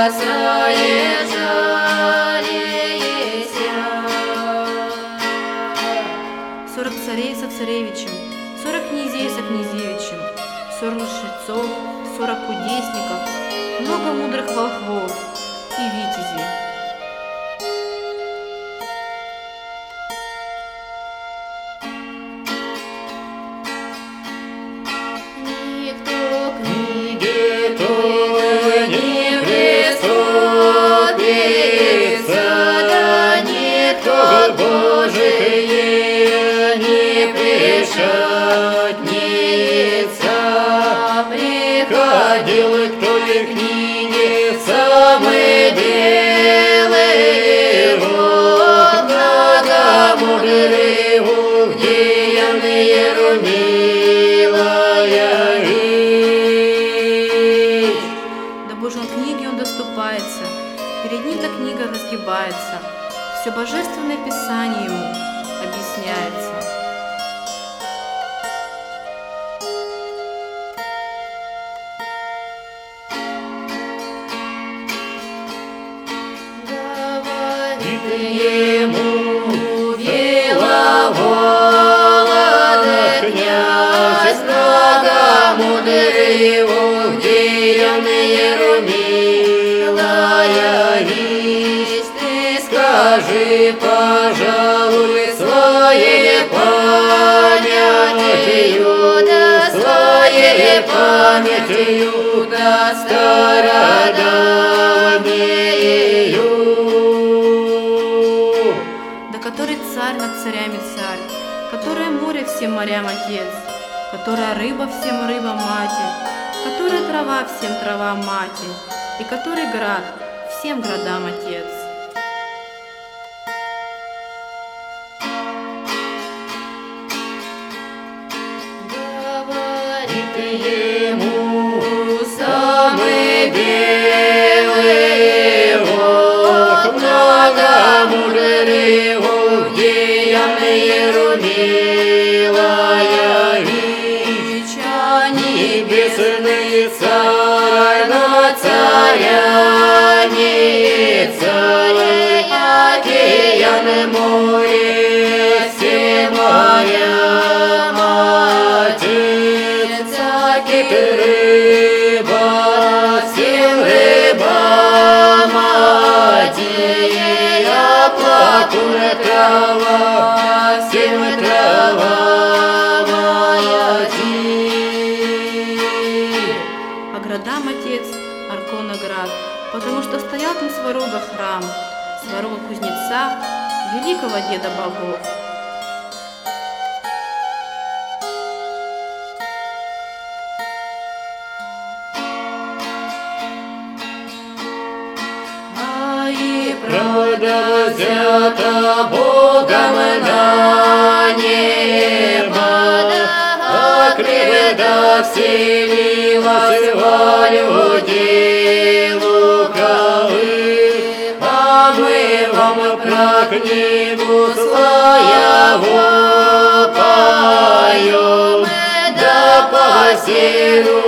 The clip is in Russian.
соезжалееся. 40 царей со царевичем, 40 князей со князевичем, 40 жрецов, 40 кудесников, много мудрых волхвов и витязей. Никто к книге той не приступится, да никто к Божие не пришатнется. Приходил к той книге самый белый волк, многомудрый волк, деянные румилая речь. До Божьей книги он доступается, перед ним та книга разгибается, все божественное писание ему объясняется. Говорит ему беловолодый князь, многомудрый волк, деянные румилая речь. Ты скажи, пожалуй, своей памятью, да своей памятью, да стародавнею. Да который царь над царями царь, которое море всем морям отец, которая рыба всем рыбам мать, которая трава всем трава мать, и который град всем градам отец. Говорит ему самый белый волк, многомудрый волк, деянные румилая речь. Небесный царь над царями царь, океан море все моря. Рыба, всем рыбам матери, оплакуя трава, всем трава матери. По градам отец Арконоград, потому что стоял там Сварога храм, Сварога кузнеца, великого деда богов. Правда взята Богом на небо, а кривда вселилась во людей лукавых. А мы вам про книгу своего поем, да по серу